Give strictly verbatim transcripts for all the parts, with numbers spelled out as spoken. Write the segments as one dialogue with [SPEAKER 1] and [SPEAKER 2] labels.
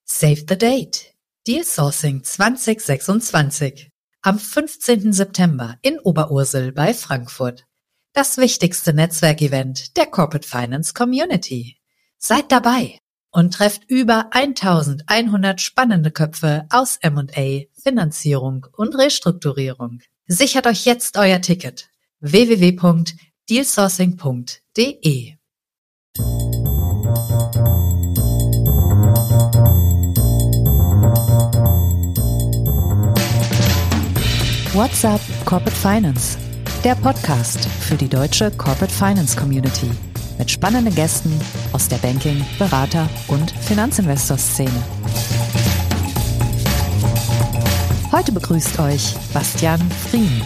[SPEAKER 1] Save the date. Deal Sourcing zwanzig sechsundzwanzig. Am fünfzehnten September in Oberursel bei Frankfurt. Das wichtigste Netzwerkevent der Corporate Finance Community. Seid dabei und trefft über eintausendeinhundert spannende Köpfe aus M und A, Finanzierung und Restrukturierung. Sichert euch jetzt euer Ticket. w w w punkt dealsourcing punkt d e. What's up Corporate Finance? Der Podcast für die deutsche Corporate Finance Community mit spannenden Gästen aus der Banking-, Berater- und Finanzinvestor-Szene. Heute begrüßt euch Bastian Frien.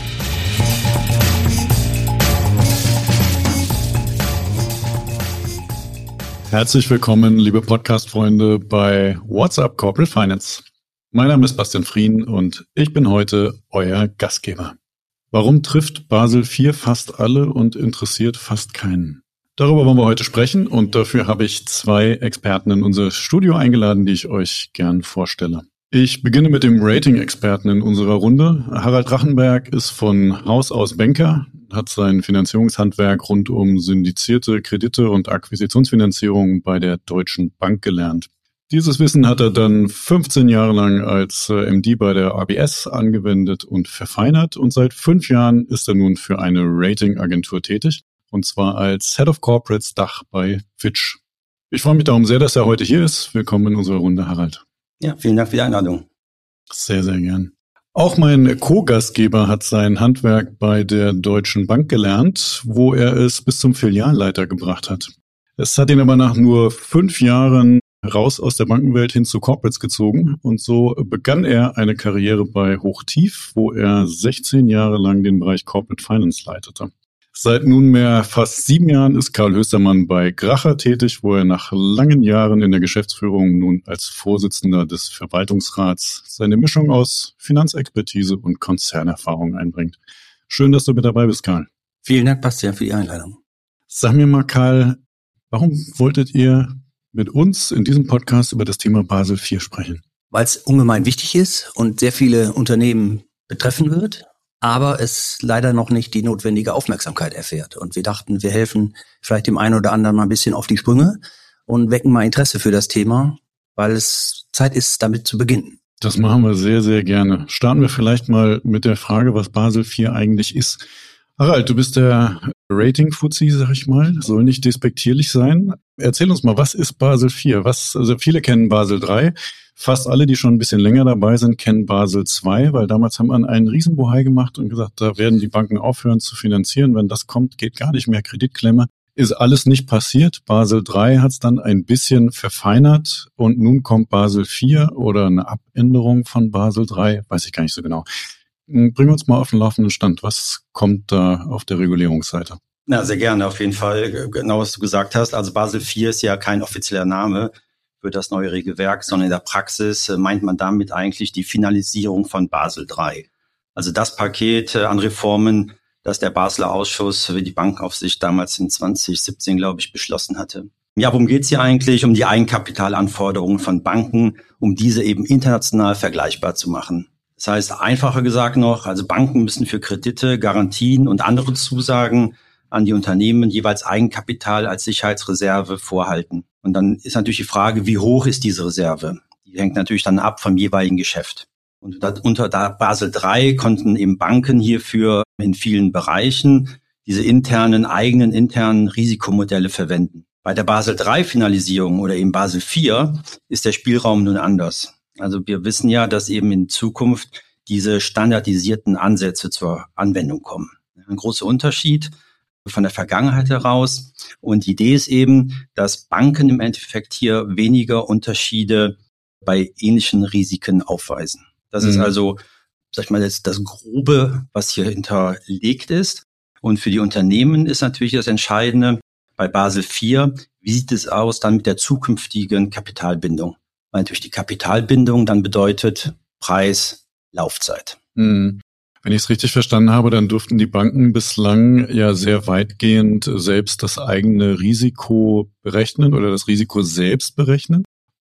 [SPEAKER 2] Herzlich willkommen, liebe Podcast-Freunde bei What's up Corporate Finance. Mein Name ist Bastian Frien und ich bin heute euer Gastgeber. Warum trifft Basel vier fast alle und interessiert fast keinen? Darüber wollen wir heute sprechen und dafür habe ich zwei Experten in unser Studio eingeladen, die ich euch gern vorstelle. Ich beginne mit dem Rating-Experten in unserer Runde. Harald Rachenberg ist von Haus aus Banker, hat sein Finanzierungshandwerk rund um syndizierte Kredite und Akquisitionsfinanzierung bei der Deutschen Bank gelernt. Dieses Wissen hat er dann fünfzehn Jahre lang als M D bei der A B S angewendet und verfeinert und seit fünf Jahren ist er nun für eine Ratingagentur tätig und zwar als Head of Corporates Dach bei Fitch. Ich freue mich darum sehr, dass er heute hier ist. Willkommen in unserer Runde, Harald.
[SPEAKER 3] Ja, vielen Dank für die Einladung.
[SPEAKER 2] Sehr, sehr gern. Auch mein Co-Gastgeber hat sein Handwerk bei der Deutschen Bank gelernt, wo er es bis zum Filialleiter gebracht hat. Es hat ihn aber nach nur fünf Jahren raus aus der Bankenwelt hin zu Corporates gezogen und so begann er eine Karriere bei Hochtief, wo er sechzehn Jahre lang den Bereich Corporate Finance leitete. Seit nunmehr fast sieben Jahren ist Karl Höstermann bei Gracher tätig, wo er nach langen Jahren in der Geschäftsführung nun als Vorsitzender des Verwaltungsrats seine Mischung aus Finanzexpertise und Konzernerfahrung einbringt. Schön, dass du mit dabei bist, Karl.
[SPEAKER 3] Vielen Dank, Bastian, für die Einladung.
[SPEAKER 2] Sag mir mal, Karl, warum wolltet ihr mit uns in diesem Podcast über das Thema Basel vier sprechen?
[SPEAKER 3] Weil es ungemein wichtig ist und sehr viele Unternehmen betreffen wird, aber es leider noch nicht die notwendige Aufmerksamkeit erfährt. Und wir dachten, wir helfen vielleicht dem einen oder anderen mal ein bisschen auf die Sprünge und wecken mal Interesse für das Thema, weil es Zeit ist, damit zu beginnen.
[SPEAKER 2] Das machen wir sehr, sehr gerne. Starten wir vielleicht mal mit der Frage, was Basel vier eigentlich ist. Harald, du bist der Rating-Fuzzi, sag ich mal, soll nicht despektierlich sein. Erzähl uns mal, was ist Basel vier? Was, also viele kennen Basel drei, fast alle, die schon ein bisschen länger dabei sind, kennen Basel zwei, weil damals haben wir einen Riesenbohai gemacht und gesagt, da werden die Banken aufhören zu finanzieren. Wenn das kommt, geht gar nicht mehr Kreditklemme. Ist alles nicht passiert. Basel drei hat es dann ein bisschen verfeinert und nun kommt Basel vier oder eine Abänderung von Basel drei, weiß ich gar nicht so genau. Bring uns mal auf den laufenden Stand. Was kommt da auf der Regulierungsseite?
[SPEAKER 3] Na, sehr gerne, auf jeden Fall. Genau, was du gesagt hast. Also Basel vier ist ja kein offizieller Name für das neue Regelwerk, sondern in der Praxis meint man damit eigentlich die Finalisierung von Basel drei. Also das Paket an Reformen, das der Basler Ausschuss für die Bankenaufsicht damals in zwanzig siebzehn, glaube ich, beschlossen hatte. Ja, worum geht's hier eigentlich? Um die Eigenkapitalanforderungen von Banken, um diese eben international vergleichbar zu machen. Das heißt, einfacher gesagt noch, also Banken müssen für Kredite, Garantien und andere Zusagen an die Unternehmen jeweils Eigenkapital als Sicherheitsreserve vorhalten. Und dann ist natürlich die Frage, wie hoch ist diese Reserve? Die hängt natürlich dann ab vom jeweiligen Geschäft. Und unter Basel drei konnten eben Banken hierfür in vielen Bereichen diese internen, eigenen internen Risikomodelle verwenden. Bei der Basel drei Finalisierung oder eben Basel vier ist der Spielraum nun anders. Also wir wissen ja, dass eben in Zukunft diese standardisierten Ansätze zur Anwendung kommen. Ein großer Unterschied von der Vergangenheit heraus. Und die Idee ist eben, dass Banken im Endeffekt hier weniger Unterschiede bei ähnlichen Risiken aufweisen. Das mhm. ist also, sag ich mal, das, das Grobe, was hier hinterlegt ist. Und für die Unternehmen ist natürlich das Entscheidende bei Basel vier, wie sieht es aus dann mit der zukünftigen Kapitalbindung? Weil natürlich die Kapitalbindung dann bedeutet Preis, Laufzeit.
[SPEAKER 2] Hm. Wenn ich es richtig verstanden habe, dann durften die Banken bislang ja sehr weitgehend selbst das eigene Risiko berechnen oder das Risiko selbst berechnen.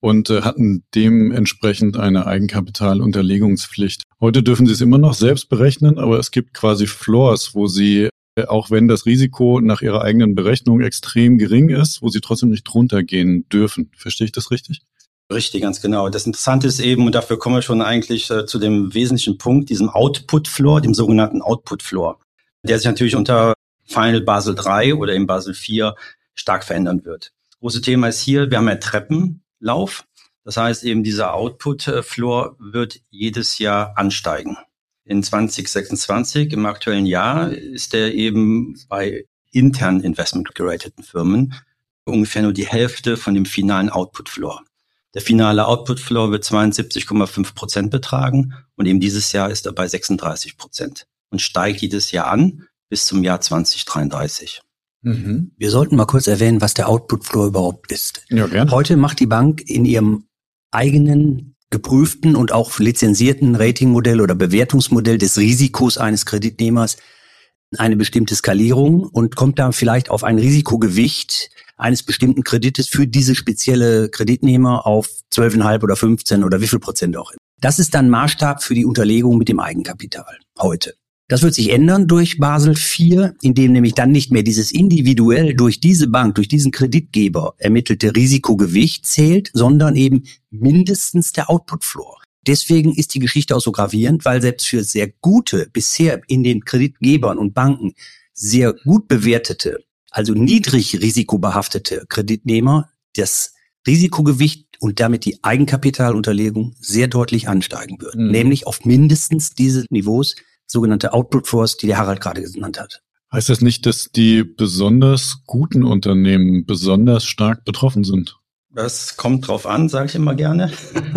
[SPEAKER 2] und äh, hatten dementsprechend eine Eigenkapitalunterlegungspflicht. Heute dürfen sie es immer noch selbst berechnen, aber es gibt quasi Floors, wo sie, äh, auch wenn das Risiko nach ihrer eigenen Berechnung extrem gering ist, wo sie trotzdem nicht drunter gehen dürfen. Verstehe ich das richtig?
[SPEAKER 3] Richtig, ganz genau. Das Interessante ist eben, und dafür kommen wir schon eigentlich äh, zu dem wesentlichen Punkt, diesem Output-Floor, dem sogenannten Output-Floor, der sich natürlich unter Final Basel drei oder im Basel vier stark verändern wird. Große Thema ist hier, wir haben ja Treppenlauf. Das heißt eben, dieser Output-Floor wird jedes Jahr ansteigen. In zwanzig sechsundzwanzig, im aktuellen Jahr, ist der eben bei intern investment-gerateten Firmen ungefähr nur die Hälfte von dem finalen Output-Floor. Der finale Output-Floor wird zweiundsiebzig Komma fünf Prozent betragen und eben dieses Jahr ist er bei sechsunddreißig Prozent und steigt jedes Jahr an bis zum Jahr zwanzig dreiunddreißig.
[SPEAKER 4] Mhm. Wir sollten mal kurz erwähnen, was der Output-Floor überhaupt ist.
[SPEAKER 2] Ja, gerne.
[SPEAKER 4] Heute macht die Bank in ihrem eigenen geprüften und auch lizenzierten Ratingmodell oder Bewertungsmodell des Risikos eines Kreditnehmers eine bestimmte Skalierung und kommt da vielleicht auf ein Risikogewicht eines bestimmten Kredites für diese spezielle Kreditnehmer auf zwölf Komma fünf oder fünfzehn oder wie viel Prozent auch immer. Das ist dann Maßstab für die Unterlegung mit dem Eigenkapital heute. Das wird sich ändern durch Basel vier, indem nämlich dann nicht mehr dieses individuell durch diese Bank, durch diesen Kreditgeber ermittelte Risikogewicht zählt, sondern eben mindestens der Output-Floor. Deswegen ist die Geschichte auch so gravierend, weil selbst für sehr gute, bisher in den Kreditgebern und Banken sehr gut bewertete, also niedrig risikobehaftete Kreditnehmer das Risikogewicht und damit die Eigenkapitalunterlegung sehr deutlich ansteigen wird. Mhm. Nämlich auf mindestens diese Niveaus, sogenannte Output-Floors, die der Harald gerade genannt hat.
[SPEAKER 2] Heißt das nicht, dass die besonders guten Unternehmen besonders stark betroffen sind?
[SPEAKER 3] Das kommt drauf an, sage ich immer gerne.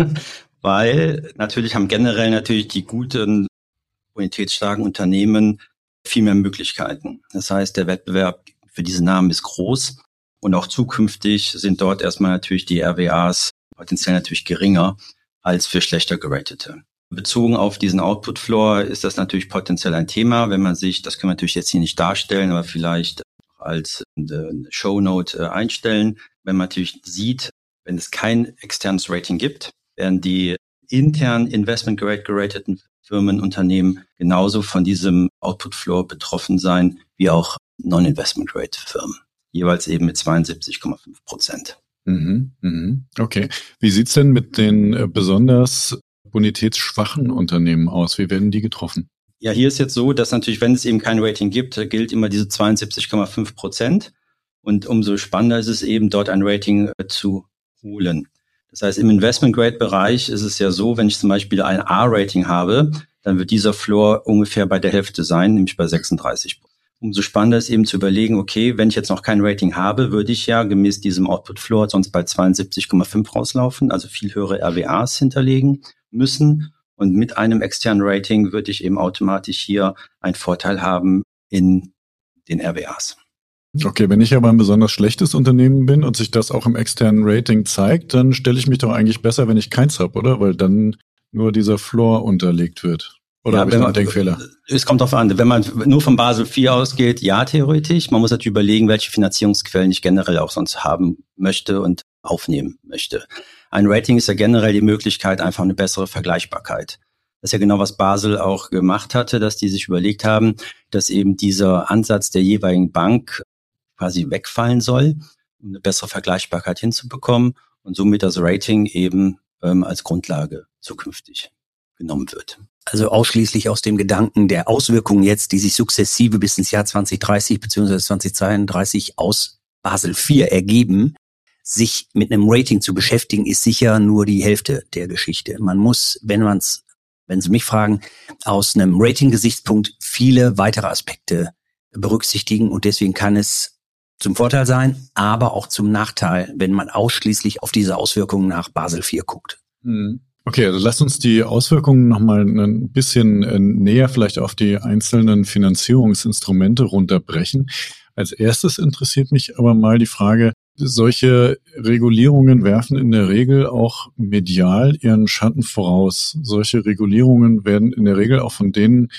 [SPEAKER 3] Weil natürlich haben generell natürlich die guten, bonitätsstarken Unternehmen viel mehr Möglichkeiten. Das heißt, der Wettbewerb für diese Namen ist groß und auch zukünftig sind dort erstmal natürlich die R W As potenziell natürlich geringer als für schlechter geratete. Bezogen auf diesen Output-Floor ist das natürlich potenziell ein Thema, wenn man sich, das können wir natürlich jetzt hier nicht darstellen, aber vielleicht als eine Shownote einstellen, wenn man natürlich sieht, wenn es kein externes Rating gibt, werden die intern Investment-Grade gerateten Firmen, Unternehmen genauso von diesem Output-Floor betroffen sein, wie auch Non-Investment-Grade-Firmen. Jeweils eben mit zweiundsiebzig Komma fünf Prozent.
[SPEAKER 2] Mhm, mhm. Okay. Wie sieht's denn mit den äh, besonders bonitätsschwachen Unternehmen aus? Wie werden die getroffen?
[SPEAKER 3] Ja, hier ist jetzt so, dass natürlich, wenn es eben kein Rating gibt, gilt immer diese zweiundsiebzig Komma fünf Prozent. Und umso spannender ist es eben, dort ein Rating äh, zu holen. Das heißt, im Investment-Grade-Bereich ist es ja so, wenn ich zum Beispiel ein A-Rating habe, dann wird dieser Floor ungefähr bei der Hälfte sein, nämlich bei sechsunddreißig Prozent. Umso spannender ist eben zu überlegen, okay, wenn ich jetzt noch kein Rating habe, würde ich ja gemäß diesem Output-Floor sonst bei zweiundsiebzig Komma fünf rauslaufen, also viel höhere R W As hinterlegen müssen. Und mit einem externen Rating würde ich eben automatisch hier einen Vorteil haben in den R W As.
[SPEAKER 2] Okay, wenn ich aber ein besonders schlechtes Unternehmen bin und sich das auch im externen Rating zeigt, dann stelle ich mich doch eigentlich besser, wenn ich keins habe, oder? Weil dann nur dieser Floor unterlegt wird. Oder ja, habe ich einen Denkfehler?
[SPEAKER 3] Es kommt darauf an. Wenn man nur von Basel vier ausgeht, ja, theoretisch. Man muss natürlich überlegen, welche Finanzierungsquellen ich generell auch sonst haben möchte und aufnehmen möchte. Ein Rating ist ja generell die Möglichkeit, einfach eine bessere Vergleichbarkeit. Das ist ja genau, was Basel auch gemacht hatte, dass die sich überlegt haben, dass eben dieser Ansatz der jeweiligen Bank quasi wegfallen soll, um eine bessere Vergleichbarkeit hinzubekommen und somit das Rating eben ähm, als Grundlage zukünftig genommen wird.
[SPEAKER 4] Also ausschließlich aus dem Gedanken der Auswirkungen jetzt, die sich sukzessive bis ins Jahr zwanzig dreißig bzw. zwanzig zweiunddreißig aus Basel vier ergeben, sich mit einem Rating zu beschäftigen, ist sicher nur die Hälfte der Geschichte. Man muss, wenn man es, wenn Sie mich fragen, aus einem Rating-Gesichtspunkt viele weitere Aspekte berücksichtigen und deswegen kann es zum Vorteil sein, aber auch zum Nachteil, wenn man ausschließlich auf diese Auswirkungen nach Basel vier guckt.
[SPEAKER 2] Okay, also lasst uns die Auswirkungen nochmal ein bisschen näher vielleicht auf die einzelnen Finanzierungsinstrumente runterbrechen. Als erstes interessiert mich aber mal die Frage, solche Regulierungen werfen in der Regel auch medial ihren Schatten voraus. Solche Regulierungen werden in der Regel auch von denen,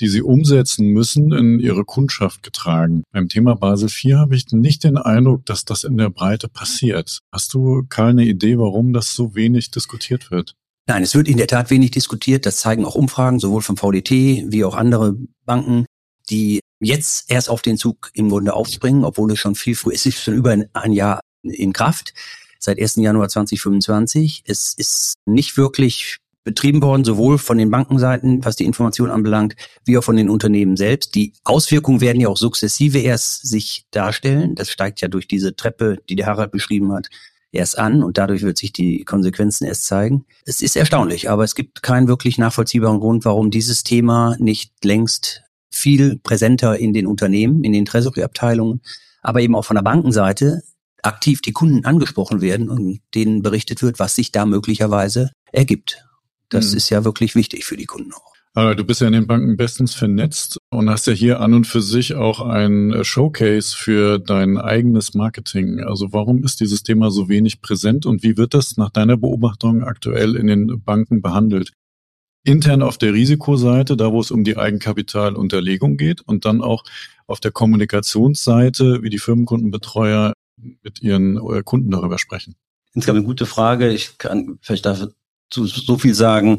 [SPEAKER 2] die sie umsetzen müssen, in ihre Kundschaft getragen. Beim Thema Basel vier habe ich nicht den Eindruck, dass das in der Breite passiert. Hast du, Karl, eine Idee, warum das so wenig diskutiert wird?
[SPEAKER 4] Nein, es wird in der Tat wenig diskutiert. Das zeigen auch Umfragen, sowohl vom V D T wie auch andere Banken, die jetzt erst auf den Zug im Grunde aufspringen, obwohl es schon viel früher ist. Es ist schon über ein Jahr in Kraft, seit ersten Januar zweitausendfünfundzwanzig. Es ist nicht wirklich betrieben worden, sowohl von den Bankenseiten, was die Information anbelangt, wie auch von den Unternehmen selbst. Die Auswirkungen werden ja auch sukzessive erst sich darstellen. Das steigt ja durch diese Treppe, die der Harald beschrieben hat, erst an und dadurch wird sich die Konsequenzen erst zeigen. Es ist erstaunlich, aber es gibt keinen wirklich nachvollziehbaren Grund, warum dieses Thema nicht längst viel präsenter in den Unternehmen, in den Treasury-Abteilungen, aber eben auch von der Bankenseite aktiv die Kunden angesprochen werden und denen berichtet wird, was sich da möglicherweise ergibt. Das hm. ist ja wirklich wichtig für die Kunden auch.
[SPEAKER 2] Aber du bist ja in den Banken bestens vernetzt und hast ja hier an und für sich auch ein Showcase für dein eigenes Marketing. Also warum ist dieses Thema so wenig präsent und wie wird das nach deiner Beobachtung aktuell in den Banken behandelt? Intern auf der Risikoseite, da wo es um die Eigenkapitalunterlegung geht und dann auch auf der Kommunikationsseite, wie die Firmenkundenbetreuer mit ihren Kunden darüber sprechen.
[SPEAKER 3] Insgesamt eine gute Frage. Ich kann vielleicht dazu so viel sagen.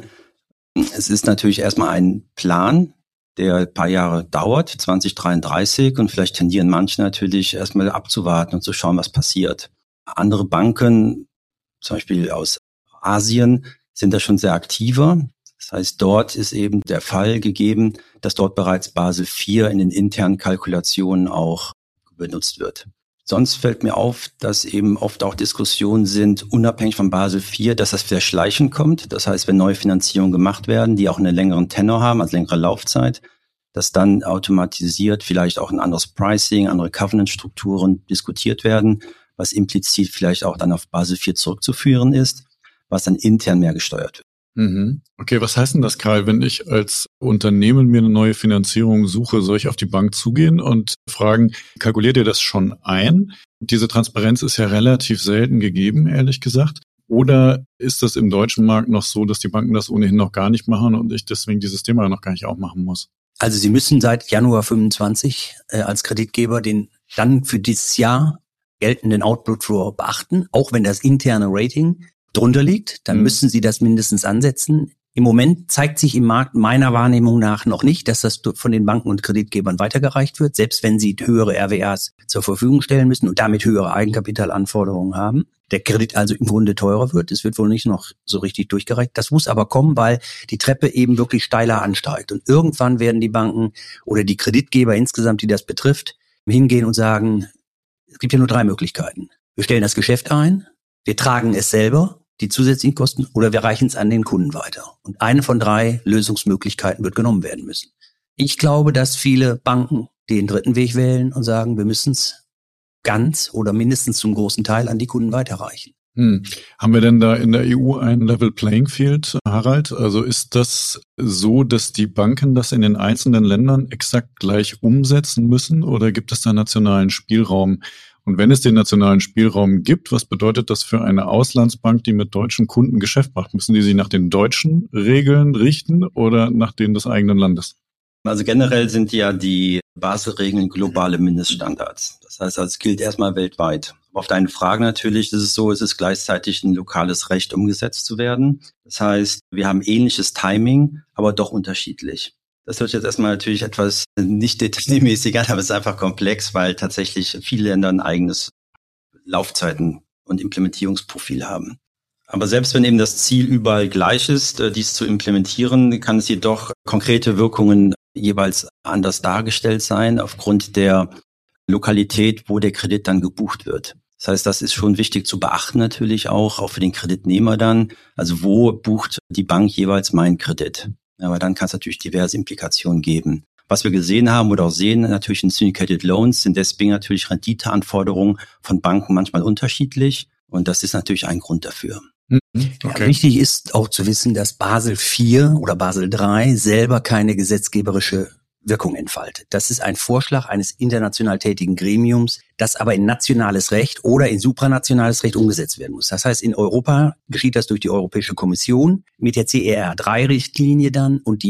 [SPEAKER 3] Es ist natürlich erstmal ein Plan, der ein paar Jahre dauert, zwanzig dreiunddreißig, und vielleicht tendieren manche natürlich erstmal abzuwarten und zu schauen, was passiert. Andere Banken, zum Beispiel aus Asien, sind da schon sehr aktiver. Das heißt, dort ist eben der Fall gegeben, dass dort bereits Basel vier in den internen Kalkulationen auch benutzt wird. Sonst fällt mir auf, dass eben oft auch Diskussionen sind, unabhängig von Basel vier, dass das sehr schleichend kommt. Das heißt, wenn neue Finanzierungen gemacht werden, die auch einen längeren Tenor haben, also längere Laufzeit, dass dann automatisiert vielleicht auch ein anderes Pricing, andere Covenant-Strukturen diskutiert werden, was implizit vielleicht auch dann auf Basel vier zurückzuführen ist, was dann intern mehr gesteuert wird.
[SPEAKER 2] Okay, was heißt denn das, Karl? Wenn ich als Unternehmen mir eine neue Finanzierung suche, soll ich auf die Bank zugehen und fragen, kalkuliert ihr das schon ein? Diese Transparenz ist ja relativ selten gegeben, ehrlich gesagt. Oder ist das im deutschen Markt noch so, dass die Banken das ohnehin noch gar nicht machen und ich deswegen dieses Thema noch gar nicht aufmachen muss?
[SPEAKER 4] Also Sie müssen seit Januar fünfundzwanzig äh, als Kreditgeber den dann für dieses Jahr geltenden Output Floor beachten, auch wenn das interne Rating drunter liegt, dann mhm. müssen Sie das mindestens ansetzen. Im Moment zeigt sich im Markt meiner Wahrnehmung nach noch nicht, dass das von den Banken und Kreditgebern weitergereicht wird, selbst wenn sie höhere R W As zur Verfügung stellen müssen und damit höhere Eigenkapitalanforderungen haben. Der Kredit also im Grunde teurer wird. Es wird wohl nicht noch so richtig durchgereicht. Das muss aber kommen, weil die Treppe eben wirklich steiler ansteigt. Und irgendwann werden die Banken oder die Kreditgeber insgesamt, die das betrifft, hingehen und sagen, es gibt ja nur drei Möglichkeiten. Wir stellen das Geschäft ein, wir tragen es selber, die zusätzlichen Kosten, oder wir reichen es an den Kunden weiter. Und eine von drei Lösungsmöglichkeiten wird genommen werden müssen. Ich glaube, dass viele Banken den dritten Weg wählen und sagen, wir müssen es ganz oder mindestens zum großen Teil an die Kunden weiterreichen.
[SPEAKER 2] Hm. Haben wir denn da in der E U ein Level Playing Field, Harald? Also ist das so, dass die Banken das in den einzelnen Ländern exakt gleich umsetzen müssen oder gibt es da nationalen Spielraum? Und wenn es den nationalen Spielraum gibt, was bedeutet das für eine Auslandsbank, die mit deutschen Kunden Geschäft macht? Müssen die sich nach den deutschen Regeln richten oder nach denen des eigenen Landes?
[SPEAKER 3] Also generell sind ja die Basel-Regeln globale Mindeststandards. Das heißt, also es gilt erstmal weltweit. Auf deine Frage natürlich ist es so, es ist gleichzeitig ein lokales Recht umgesetzt zu werden. Das heißt, wir haben ähnliches Timing, aber doch unterschiedlich. Das hört jetzt erstmal natürlich etwas nicht detailmäßig an, aber es ist einfach komplex, weil tatsächlich viele Länder ein eigenes Laufzeiten- und Implementierungsprofil haben. Aber selbst wenn eben das Ziel überall gleich ist, dies zu implementieren, kann es jedoch konkrete Wirkungen jeweils anders dargestellt sein, aufgrund der Lokalität, wo der Kredit dann gebucht wird. Das heißt, das ist schon wichtig zu beachten natürlich auch, auch für den Kreditnehmer dann. Also wo bucht die Bank jeweils meinen Kredit? Aber dann kann es natürlich diverse Implikationen geben. Was wir gesehen haben oder auch sehen, natürlich in Syndicated Loans sind deswegen natürlich Renditeanforderungen von Banken manchmal unterschiedlich. Und das ist natürlich ein Grund dafür.
[SPEAKER 4] Okay. Ja, wichtig ist auch zu wissen, dass Basel vier oder Basel drei selber keine gesetzgeberische Wirkung entfaltet. Das ist ein Vorschlag eines international tätigen Gremiums, das aber in nationales Recht oder in supranationales Recht umgesetzt werden muss. Das heißt, in Europa geschieht das durch die Europäische Kommission mit der C R R drei Richtlinie dann und die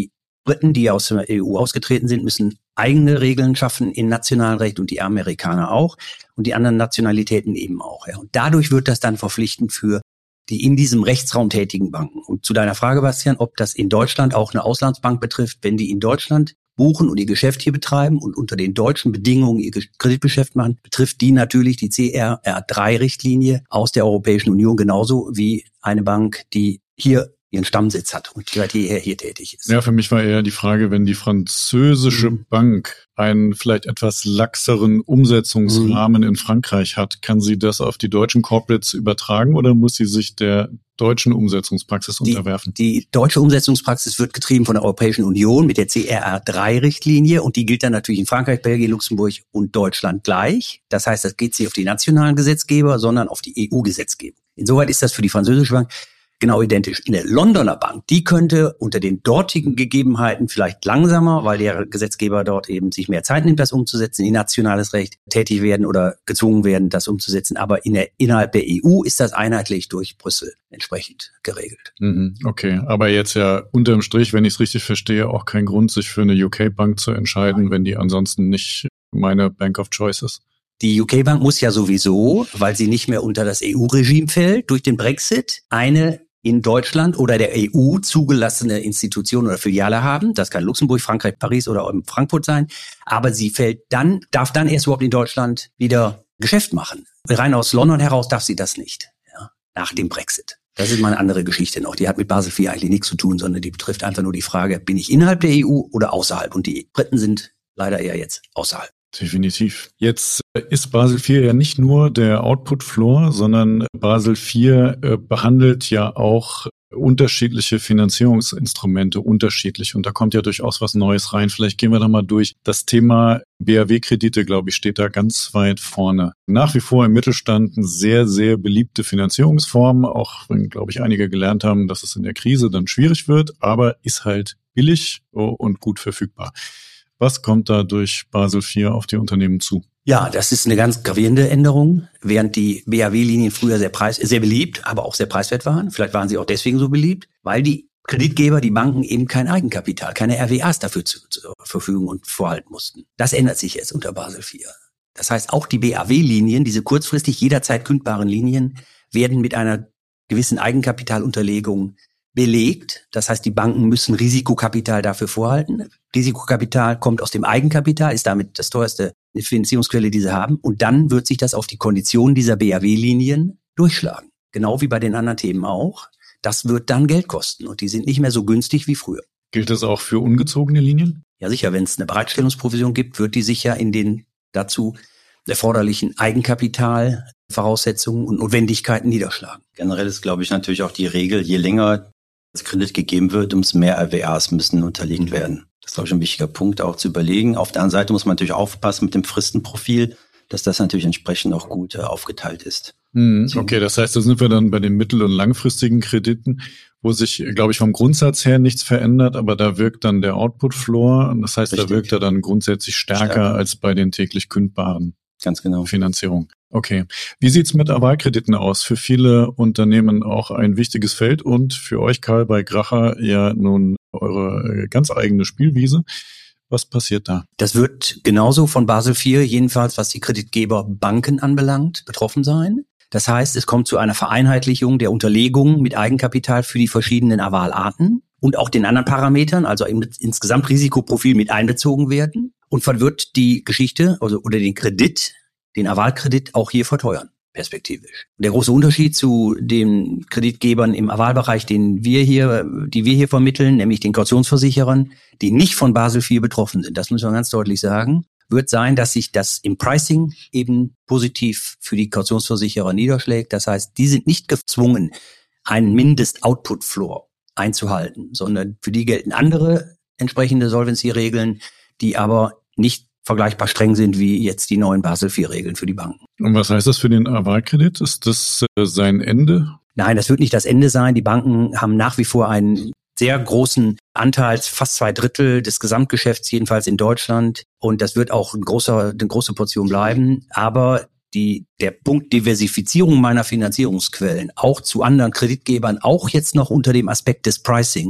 [SPEAKER 4] Briten, die aus der E U ausgetreten sind, müssen eigene Regeln schaffen in nationalem Recht und die Amerikaner auch und die anderen Nationalitäten eben auch. Ja. Und dadurch wird das dann verpflichtend für die in diesem Rechtsraum tätigen Banken. Und zu deiner Frage, Bastian, ob das in Deutschland auch eine Auslandsbank betrifft, wenn die in Deutschland buchen und ihr Geschäft hier betreiben und unter den deutschen Bedingungen ihr Kreditgeschäft machen, betrifft die natürlich die C R R drei Richtlinie aus der Europäischen Union genauso wie eine Bank, die hier ihren Stammsitz hat und seit jeher hier tätig ist.
[SPEAKER 2] Ja, für mich war eher die Frage, wenn die französische mhm. Bank einen vielleicht etwas laxeren Umsetzungsrahmen mhm. in Frankreich hat, kann sie das auf die deutschen Corporates übertragen oder muss sie sich der deutschen Umsetzungspraxis
[SPEAKER 4] die,
[SPEAKER 2] unterwerfen?
[SPEAKER 4] Die deutsche Umsetzungspraxis wird getrieben von der Europäischen Union mit der C R R drei Richtlinie und die gilt dann natürlich in Frankreich, Belgien, Luxemburg und Deutschland gleich. Das heißt, das geht nicht auf die nationalen Gesetzgeber, sondern auf die E U-Gesetzgebung. Insoweit ist das für die französische Bank genau identisch. Eine Londoner Bank, die könnte unter den dortigen Gegebenheiten vielleicht langsamer, weil der Gesetzgeber dort eben sich mehr Zeit nimmt, das umzusetzen, in nationales Recht tätig werden oder gezwungen werden, das umzusetzen. Aber in der, innerhalb der E U ist das einheitlich durch Brüssel entsprechend geregelt.
[SPEAKER 2] Okay, aber jetzt ja unterm Strich, wenn ich es richtig verstehe, auch kein Grund, sich für eine U K-Bank zu entscheiden, wenn die ansonsten nicht meine Bank of Choice ist.
[SPEAKER 4] Die U K-Bank muss ja sowieso, weil sie nicht mehr unter das E U-Regime fällt, durch den Brexit eine in Deutschland oder der E U zugelassene Institution oder Filiale haben. Das kann Luxemburg, Frankreich, Paris oder Frankfurt sein. Aber sie fällt dann, darf dann erst überhaupt in Deutschland wieder Geschäft machen. Rein aus London heraus darf sie das nicht, ja, nach dem Brexit. Das ist mal eine andere Geschichte noch. Die hat mit Basel vier eigentlich nichts zu tun, sondern die betrifft einfach nur die Frage, bin ich innerhalb der E U oder außerhalb? Und die Briten sind leider eher jetzt außerhalb.
[SPEAKER 2] Definitiv. Jetzt ist Basel vier ja nicht nur der Output Floor, sondern Basel vier äh, behandelt ja auch unterschiedliche Finanzierungsinstrumente unterschiedlich. Und da kommt ja durchaus was Neues rein. Vielleicht gehen wir da mal durch. Das Thema B A W-Kredite, glaube ich, steht da ganz weit vorne. Nach wie vor im Mittelstand eine sehr, sehr beliebte Finanzierungsform, auch wenn, glaube ich, einige gelernt haben, dass es in der Krise dann schwierig wird, aber ist halt billig und gut verfügbar. Was kommt da durch Basel vier auf die Unternehmen zu?
[SPEAKER 4] Ja, das ist eine ganz gravierende Änderung. Während die B A W-Linien früher sehr preis, sehr beliebt, aber auch sehr preiswert waren, vielleicht waren sie auch deswegen so beliebt, weil die Kreditgeber, die Banken eben kein Eigenkapital, keine R W As dafür zu, zur Verfügung und vorhalten mussten. Das ändert sich jetzt unter Basel vier. Das heißt, auch die B A W-Linien, diese kurzfristig jederzeit kündbaren Linien, werden mit einer gewissen Eigenkapitalunterlegung belegt. Das heißt, die Banken müssen Risikokapital dafür vorhalten. Risikokapital kommt aus dem Eigenkapital, ist damit das teuerste Finanzierungsquelle, die sie haben. Und dann wird sich das auf die Konditionen dieser B A W-Linien durchschlagen. Genau wie bei den anderen Themen auch. Das wird dann Geld kosten und die sind nicht mehr so günstig wie früher.
[SPEAKER 2] Gilt das auch für ungezogene Linien?
[SPEAKER 4] Ja, sicher. Wenn es eine Bereitstellungsprovision gibt, wird die sich ja in den dazu erforderlichen Eigenkapitalvoraussetzungen und Notwendigkeiten niederschlagen.
[SPEAKER 3] Generell ist, glaube ich, natürlich auch die Regel, je länger das Kredit gegeben wird, umso mehr R W As müssen unterlegt werden. Das ist, glaube ich, ein wichtiger Punkt auch zu überlegen. Auf der anderen Seite muss man natürlich aufpassen mit dem Fristenprofil, dass das natürlich entsprechend auch gut äh, aufgeteilt ist.
[SPEAKER 2] Okay, das heißt, da sind wir dann bei den mittel- und langfristigen Krediten, wo sich, glaube ich, vom Grundsatz her nichts verändert, aber da wirkt dann der Output Floor und das heißt, Richtig. Da wirkt er dann grundsätzlich stärker, stärker als bei den täglich kündbaren
[SPEAKER 3] Ganz genau.
[SPEAKER 2] Finanzierung. Okay. Wie sieht's mit Avalkrediten aus? Für viele Unternehmen auch ein wichtiges Feld und für euch, Karl, bei Gracher ja nun eure ganz eigene Spielwiese. Was passiert da?
[SPEAKER 4] Das wird genauso von Basel vier, jedenfalls was die Kreditgeber Banken anbelangt, betroffen sein. Das heißt, es kommt zu einer Vereinheitlichung der Unterlegung mit Eigenkapital für die verschiedenen Avalarten und auch den anderen Parametern, also ins Gesamtrisikoprofil mit einbezogen werden. Und man wird die Geschichte also oder den Kredit, den Avalkredit auch hier verteuern, perspektivisch. Der große Unterschied zu den Kreditgebern im Avalbereich, den wir hier, die wir hier vermitteln, nämlich den Kautionsversicherern, die nicht von Basel vier betroffen sind, das muss man ganz deutlich sagen, wird sein, dass sich das im Pricing eben positiv für die Kautionsversicherer niederschlägt. Das heißt, die sind nicht gezwungen, einen Mindest-Output-Floor einzuhalten, sondern für die gelten andere entsprechende Solvency-Regeln, die aber nicht vergleichbar streng sind wie jetzt die neuen Basel vier Regeln für die Banken.
[SPEAKER 2] Und was heißt das für den Avalkredit? Ist das äh, sein Ende?
[SPEAKER 4] Nein, das wird nicht das Ende sein. Die Banken haben nach wie vor einen sehr großen Anteil, fast zwei Drittel des Gesamtgeschäfts, jedenfalls in Deutschland. Und das wird auch ein großer, eine große Portion bleiben. Aber die, der Punkt Diversifizierung meiner Finanzierungsquellen, auch zu anderen Kreditgebern, auch jetzt noch unter dem Aspekt des Pricings,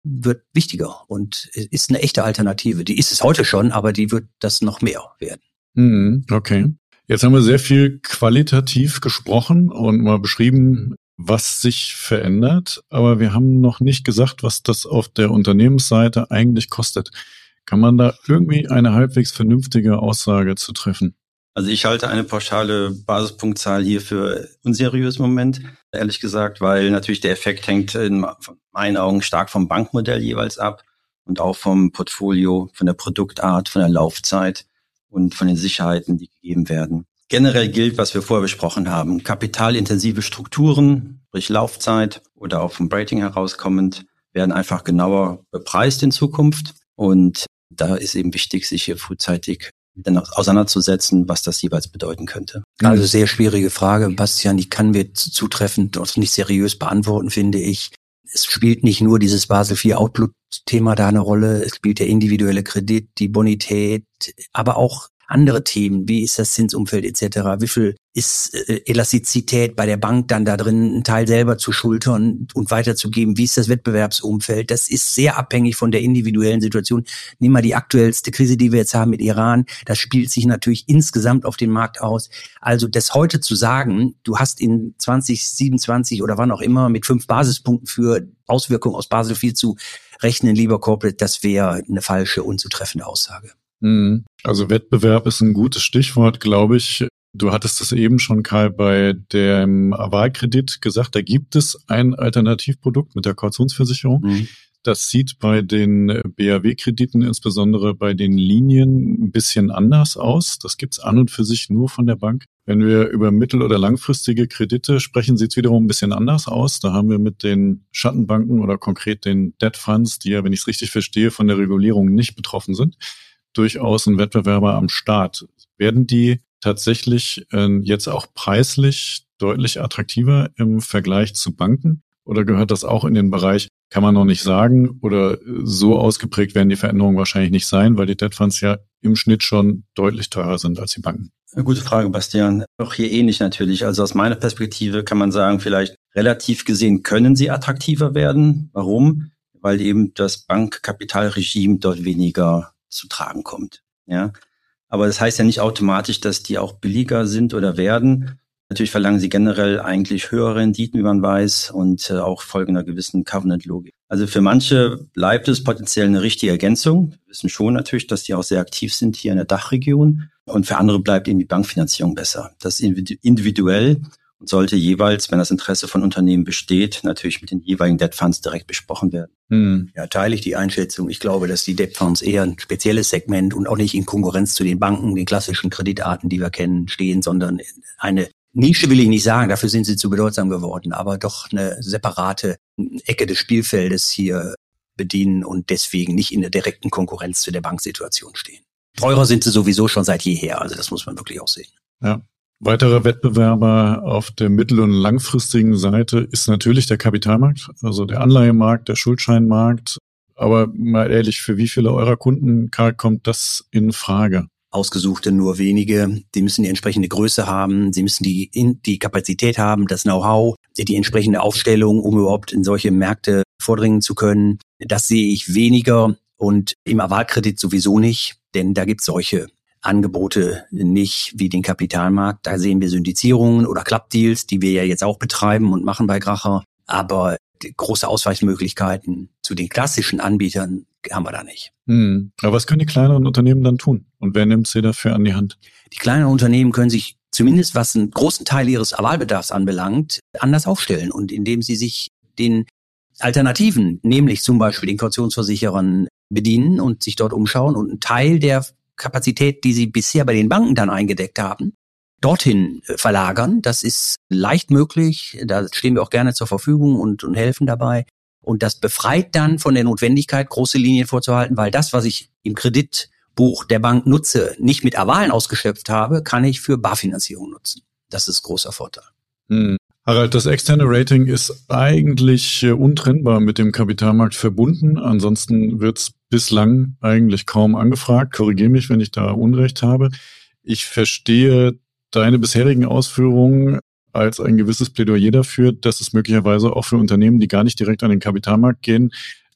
[SPEAKER 4] wird wichtiger und ist eine echte Alternative. Die ist es heute schon, aber die wird das noch mehr werden.
[SPEAKER 2] Mhm, okay. Jetzt haben wir sehr viel qualitativ gesprochen und mal beschrieben, was sich verändert, aber wir haben noch nicht gesagt, was das auf der Unternehmensseite eigentlich kostet. Kann man da irgendwie eine halbwegs vernünftige Aussage zu treffen?
[SPEAKER 3] Also ich halte eine pauschale Basispunktzahl hier für unseriös im Moment, ehrlich gesagt, weil natürlich der Effekt hängt in meinen Augen stark vom Bankmodell jeweils ab und auch vom Portfolio, von der Produktart, von der Laufzeit und von den Sicherheiten, die gegeben werden. Generell gilt, was wir vorher besprochen haben, kapitalintensive Strukturen, sprich Laufzeit oder auch vom Rating herauskommend, werden einfach genauer bepreist in Zukunft und da ist eben wichtig, sich hier frühzeitig dann auseinanderzusetzen, was das jeweils bedeuten könnte.
[SPEAKER 4] Also sehr schwierige Frage, Bastian, die kann wir zutreffend und nicht seriös beantworten, finde ich. Es spielt nicht nur dieses Basel vier Outlook-Thema da eine Rolle, es spielt der individuelle Kredit, die Bonität, aber auch andere Themen, wie ist das Zinsumfeld et cetera, wie viel ist äh, Elastizität bei der Bank dann da drin, einen Teil selber zu schultern und weiterzugeben, wie ist das Wettbewerbsumfeld, das ist sehr abhängig von der individuellen Situation. Nehmen wir die aktuellste Krise, die wir jetzt haben mit Iran, das spielt sich natürlich insgesamt auf den Markt aus. Also das heute zu sagen, du hast in zwanzig siebenundzwanzig oder wann auch immer mit fünf Basispunkten für Auswirkungen aus Basel vier zu rechnen, lieber Corporate, das wäre eine falsche, unzutreffende Aussage.
[SPEAKER 2] Also Wettbewerb ist ein gutes Stichwort, glaube ich. Du hattest es eben schon, Karl, bei dem Wahlkredit gesagt, da gibt es ein Alternativprodukt mit der Kautionsversicherung. Mhm. Das sieht bei den B A W-Krediten, insbesondere bei den Linien, ein bisschen anders aus. Das gibt's an und für sich nur von der Bank. Wenn wir über mittel- oder langfristige Kredite sprechen, sieht's wiederum ein bisschen anders aus. Da haben wir mit den Schattenbanken oder konkret den Debt Funds, die ja, wenn ich es richtig verstehe, von der Regulierung nicht betroffen sind, durchaus ein Wettbewerber am Start. Werden die tatsächlich äh, jetzt auch preislich deutlich attraktiver im Vergleich zu Banken? Oder gehört das auch in den Bereich, kann man noch nicht sagen, oder so ausgeprägt werden die Veränderungen wahrscheinlich nicht sein, weil die Debt Funds ja im Schnitt schon deutlich teurer sind als die Banken?
[SPEAKER 3] Eine gute Frage, Bastian. Auch hier ähnlich natürlich. Also aus meiner Perspektive kann man sagen, vielleicht relativ gesehen können sie attraktiver werden. Warum? Weil eben das Bankkapitalregime dort weniger zu tragen kommt. Ja, aber das heißt ja nicht automatisch, dass die auch billiger sind oder werden. Natürlich verlangen sie generell eigentlich höhere Renditen, wie man weiß, und äh, auch folgen einer gewissen Covenant-Logik. Also für manche bleibt es potenziell eine richtige Ergänzung. Wir wissen schon natürlich, dass die auch sehr aktiv sind hier in der Dachregion. Und für andere bleibt eben die Bankfinanzierung besser. Das ist individuell und sollte jeweils, wenn das Interesse von Unternehmen besteht, natürlich mit den jeweiligen Debt Funds direkt besprochen werden.
[SPEAKER 4] Hm. Ja, teile ich die Einschätzung. Ich glaube, dass die Debt Funds eher ein spezielles Segment und auch nicht in Konkurrenz zu den Banken, den klassischen Kreditarten, die wir kennen, stehen, sondern eine Nische will ich nicht sagen, dafür sind sie zu bedeutsam geworden, aber doch eine separate Ecke des Spielfeldes hier bedienen und deswegen nicht in der direkten Konkurrenz zu der Banksituation stehen. Teurer sind sie sowieso schon seit jeher, also das muss man wirklich auch sehen.
[SPEAKER 2] Ja. Weiterer Wettbewerber auf der mittel- und langfristigen Seite ist natürlich der Kapitalmarkt, also der Anleihemarkt, der Schuldscheinmarkt. Aber mal ehrlich, für wie viele eurer Kunden, Karl, kommt das in Frage?
[SPEAKER 4] Ausgesuchte nur wenige. Die müssen die entsprechende Größe haben, sie müssen die, die Kapazität haben, das Know-how, die entsprechende Aufstellung, um überhaupt in solche Märkte vordringen zu können. Das sehe ich weniger und im Wahlkredit sowieso nicht, denn da gibt es solche Angebote nicht wie den Kapitalmarkt. Da sehen wir Syndizierungen oder Clubdeals, die wir ja jetzt auch betreiben und machen bei Gracher. Aber große Ausweichmöglichkeiten zu den klassischen Anbietern haben wir da nicht.
[SPEAKER 2] Hm. Aber was können die kleineren Unternehmen dann tun? Und wer nimmt sie dafür an die Hand?
[SPEAKER 4] Die kleineren Unternehmen können sich zumindest, was einen großen Teil ihres Wahlbedarfs anbelangt, anders aufstellen. Und indem sie sich den Alternativen, nämlich zum Beispiel den Kautionsversicherern, bedienen und sich dort umschauen und einen Teil der Kapazität, die sie bisher bei den Banken dann eingedeckt haben, dorthin verlagern. Das ist leicht möglich. Da stehen wir auch gerne zur Verfügung und, und helfen dabei. Und das befreit dann von der Notwendigkeit, große Linien vorzuhalten, weil das, was ich im Kreditbuch der Bank nutze, nicht mit Avalen ausgeschöpft habe, kann ich für Barfinanzierung nutzen. Das ist großer Vorteil.
[SPEAKER 2] Hm. Harald, das externe Rating ist eigentlich untrennbar mit dem Kapitalmarkt verbunden. Ansonsten wird es bislang eigentlich kaum angefragt. Korrigiere mich, wenn ich da Unrecht habe. Ich verstehe deine bisherigen Ausführungen als ein gewisses Plädoyer dafür, dass es möglicherweise auch für Unternehmen, die gar nicht direkt an den Kapitalmarkt gehen,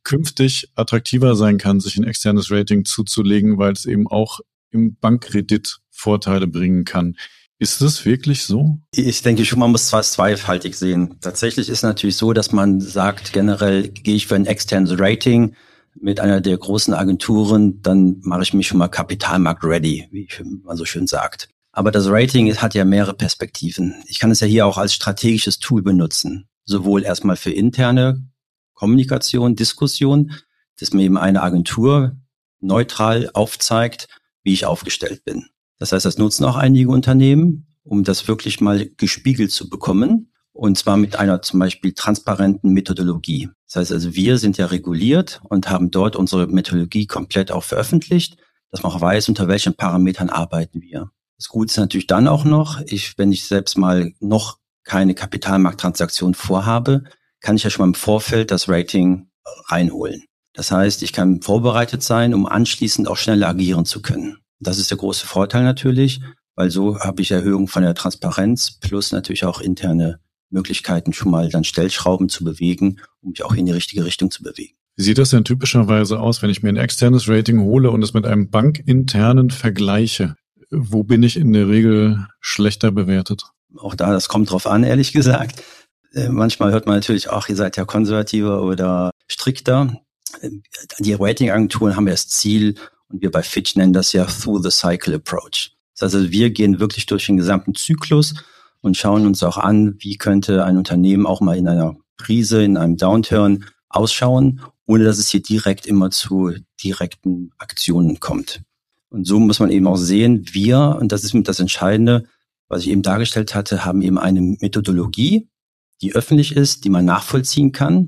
[SPEAKER 2] künftig attraktiver sein kann, sich ein externes Rating zuzulegen, weil es eben auch im Bankkredit Vorteile bringen kann. Ist das wirklich so?
[SPEAKER 3] Ich denke schon, man muss es zweifaltig sehen. Tatsächlich ist natürlich so, dass man sagt, generell gehe ich für ein externes Rating mit einer der großen Agenturen, dann mache ich mich schon mal Kapitalmarkt-ready, wie man so schön sagt. Aber das Rating hat ja mehrere Perspektiven. Ich kann es ja hier auch als strategisches Tool benutzen. Sowohl erstmal für interne Kommunikation, Diskussion, dass mir eben eine Agentur neutral aufzeigt, wie ich aufgestellt bin. Das heißt, das nutzen auch einige Unternehmen, um das wirklich mal gespiegelt zu bekommen. Und zwar mit einer zum Beispiel transparenten Methodologie. Das heißt also, wir sind ja reguliert und haben dort unsere Methodologie komplett auch veröffentlicht, dass man auch weiß, unter welchen Parametern arbeiten wir. Das Gute ist natürlich dann auch noch, ich, wenn ich selbst mal noch keine Kapitalmarkttransaktion vorhabe, kann ich ja schon mal im Vorfeld das Rating reinholen. Das heißt, ich kann vorbereitet sein, um anschließend auch schneller agieren zu können. Das ist der große Vorteil natürlich, weil so habe ich Erhöhung von der Transparenz plus natürlich auch interne Möglichkeiten, schon mal dann Stellschrauben zu bewegen, um mich auch in die richtige Richtung zu bewegen.
[SPEAKER 2] Wie sieht das denn typischerweise aus, wenn ich mir ein externes Rating hole und es mit einem bankinternen vergleiche? Wo bin ich in der Regel schlechter bewertet?
[SPEAKER 3] Auch da, das kommt drauf an, ehrlich gesagt. Äh, manchmal hört man natürlich auch, ihr seid ja konservativer oder strikter. Die Ratingagenturen haben ja das Ziel, und wir bei Fitch nennen das ja Through-the-Cycle-Approach. Das heißt also, wir gehen wirklich durch den gesamten Zyklus und schauen uns auch an, wie könnte ein Unternehmen auch mal in einer Krise, in einem Downturn ausschauen, ohne dass es hier direkt immer zu direkten Aktionen kommt. Und so muss man eben auch sehen, wir, und das ist mit das Entscheidende, was ich eben dargestellt hatte, haben eben eine Methodologie, die öffentlich ist, die man nachvollziehen kann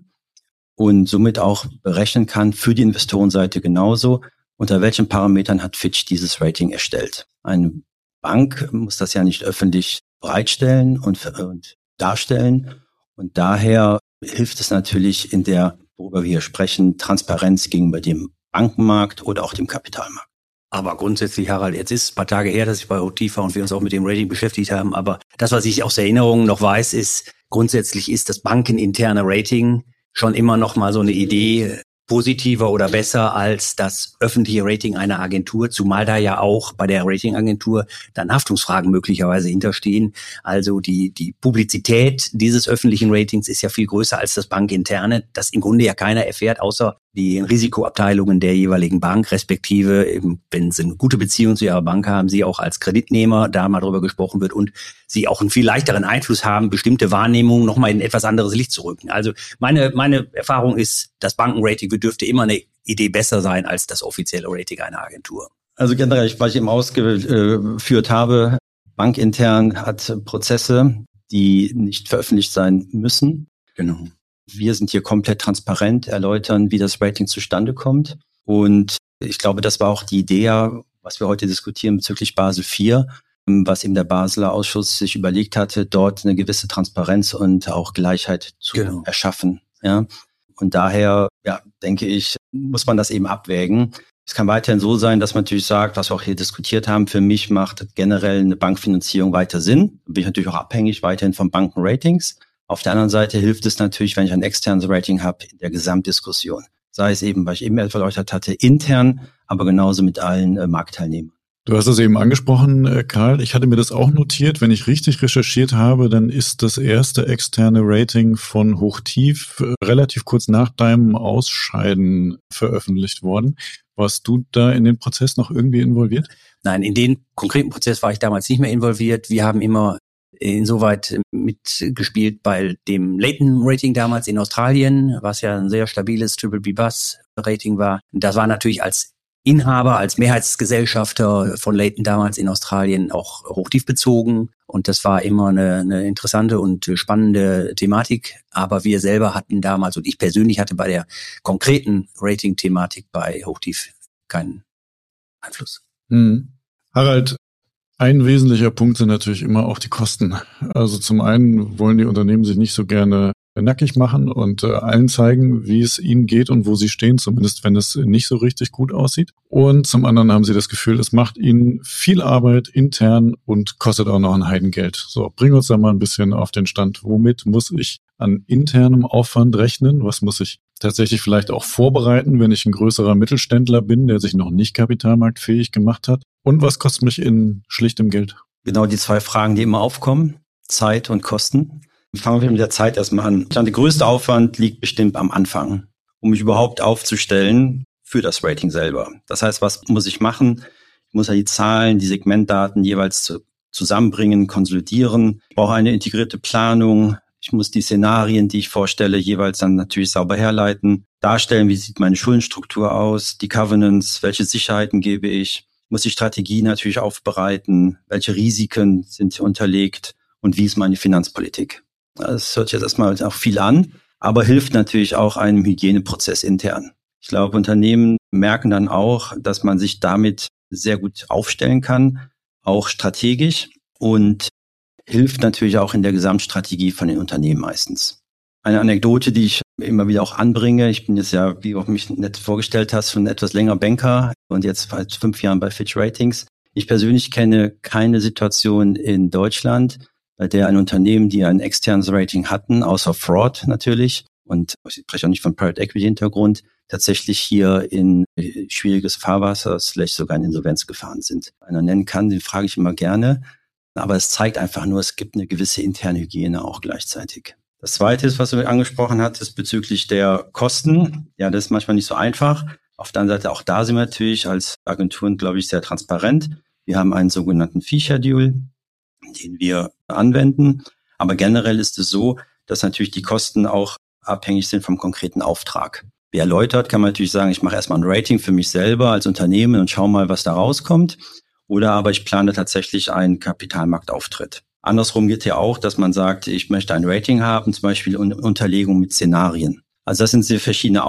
[SPEAKER 3] und somit auch berechnen kann für die Investorenseite genauso, unter welchen Parametern hat Fitch dieses Rating erstellt. Eine Bank muss das ja nicht öffentlich bereitstellen und, und darstellen. Und daher hilft es natürlich in der, worüber wir hier sprechen, Transparenz gegenüber dem Bankenmarkt oder auch dem Kapitalmarkt.
[SPEAKER 4] Aber grundsätzlich, Harald, jetzt ist es ein paar Tage her, dass ich bei HOCHTIEF war und wir uns auch mit dem Rating beschäftigt haben. Aber das, was ich aus Erinnerung noch weiß, ist, grundsätzlich ist das bankeninterne Rating schon immer noch mal so eine Idee, positiver oder besser als das öffentliche Rating einer Agentur, zumal da ja auch bei der Ratingagentur dann Haftungsfragen möglicherweise hinterstehen. Also die die Publizität dieses öffentlichen Ratings ist ja viel größer als das bankinterne, das im Grunde ja keiner erfährt, außer die Risikoabteilungen der jeweiligen Bank, respektive, eben, wenn sie eine gute Beziehung zu ihrer Bank haben, sie auch als Kreditnehmer, da mal drüber gesprochen wird und sie auch einen viel leichteren Einfluss haben, bestimmte Wahrnehmungen nochmal in ein etwas anderes Licht zu rücken. Also meine meine Erfahrung ist, das Bankenrating dürfte immer eine Idee besser sein als das offizielle Rating einer Agentur.
[SPEAKER 3] Also generell, was ich eben ausgeführt habe, bankintern hat Prozesse, die nicht veröffentlicht sein müssen.
[SPEAKER 4] Genau.
[SPEAKER 3] Wir sind hier komplett transparent, erläutern, wie das Rating zustande kommt. Und ich glaube, das war auch die Idee, was wir heute diskutieren bezüglich Basel vier, was eben der Basler Ausschuss sich überlegt hatte, dort eine gewisse Transparenz und auch Gleichheit zu genau. erschaffen. Ja. Und daher, ja, denke ich, muss man das eben abwägen. Es kann weiterhin so sein, dass man natürlich sagt, was wir auch hier diskutiert haben, für mich macht generell eine Bankfinanzierung weiter Sinn. Bin ich natürlich auch abhängig weiterhin von Bankenratings. Auf der anderen Seite hilft es natürlich, wenn ich ein externes Rating habe, in der Gesamtdiskussion. Sei es eben, weil ich eben erläutert hatte, intern, aber genauso mit allen äh, Marktteilnehmern.
[SPEAKER 2] Du hast es eben angesprochen, Karl. Ich hatte mir das auch notiert. Wenn ich richtig recherchiert habe, dann ist das erste externe Rating von HOCHTIEF relativ kurz nach deinem Ausscheiden veröffentlicht worden. Warst du da in den Prozess noch irgendwie involviert?
[SPEAKER 4] Nein, in den konkreten Prozess war ich damals nicht mehr involviert. Wir haben immer insoweit mitgespielt bei dem Layton-Rating damals in Australien, was ja ein sehr stabiles Triple B Plus Rating war. Das war natürlich als Inhaber, als Mehrheitsgesellschafter von Layton damals in Australien auch HOCHTIEF bezogen. Und das war immer eine, eine interessante und spannende Thematik. Aber wir selber hatten damals, und ich persönlich hatte bei der konkreten Rating-Thematik bei HOCHTIEF keinen Einfluss.
[SPEAKER 2] Hm. Harald, ein wesentlicher Punkt sind natürlich immer auch die Kosten. Also zum einen wollen die Unternehmen sich nicht so gerne nackig machen und äh, allen zeigen, wie es ihnen geht und wo sie stehen, zumindest wenn es nicht so richtig gut aussieht. Und zum anderen haben sie das Gefühl, es macht ihnen viel Arbeit intern und kostet auch noch ein Heidengeld. So, bring uns da mal ein bisschen auf den Stand. Womit muss ich an internem Aufwand rechnen? Was muss ich tatsächlich vielleicht auch vorbereiten, wenn ich ein größerer Mittelständler bin, der sich noch nicht kapitalmarktfähig gemacht hat? Und was kostet mich in schlichtem Geld?
[SPEAKER 3] Genau die zwei Fragen, die immer aufkommen, Zeit und Kosten. Fangen wir mit der Zeit erstmal an. Der größte Aufwand liegt bestimmt am Anfang, um mich überhaupt aufzustellen für das Rating selber. Das heißt, was muss ich machen? Ich muss ja die Zahlen, die Segmentdaten jeweils zusammenbringen, konsolidieren. Ich brauche eine integrierte Planung. Ich muss die Szenarien, die ich vorstelle, jeweils dann natürlich sauber herleiten, darstellen, wie sieht meine Schuldenstruktur aus, die Covenants, welche Sicherheiten gebe ich. Ich muss die Strategie natürlich aufbereiten, welche Risiken sind unterlegt und wie ist meine Finanzpolitik. Das hört sich jetzt erstmal auch viel an, aber hilft natürlich auch einem Hygieneprozess intern. Ich glaube, Unternehmen merken dann auch, dass man sich damit sehr gut aufstellen kann, auch strategisch, und hilft natürlich auch in der Gesamtstrategie von den Unternehmen meistens. Eine Anekdote, die ich immer wieder auch anbringe, ich bin jetzt ja, wie du mich nett vorgestellt hast, schon etwas länger Banker und jetzt seit fünf Jahren bei Fitch Ratings. Ich persönlich kenne keine Situation in Deutschland, bei der ein Unternehmen, die ein externes Rating hatten, außer Fraud natürlich, und ich spreche auch nicht von Private Equity Hintergrund, tatsächlich hier in schwieriges Fahrwasser, vielleicht sogar in Insolvenz gefahren sind. Einer nennen kann, den frage ich immer gerne. Aber es zeigt einfach nur, es gibt eine gewisse interne Hygiene auch gleichzeitig. Das Zweite ist, was du angesprochen hattest, bezüglich der Kosten. Ja, das ist manchmal nicht so einfach. Auf der anderen Seite, auch da sind wir natürlich als Agenturen, glaube ich, sehr transparent. Wir haben einen sogenannten Fee Schedule, den wir anwenden. Aber generell ist es so, dass natürlich die Kosten auch abhängig sind vom konkreten Auftrag. Wie erläutert, kann man natürlich sagen, ich mache erstmal ein Rating für mich selber als Unternehmen und schaue mal, was da rauskommt. Oder aber ich plane tatsächlich einen Kapitalmarktauftritt. Andersrum geht ja auch, dass man sagt, ich möchte ein Rating haben, zum Beispiel eine Unterlegung mit Szenarien. Also das sind sehr verschiedene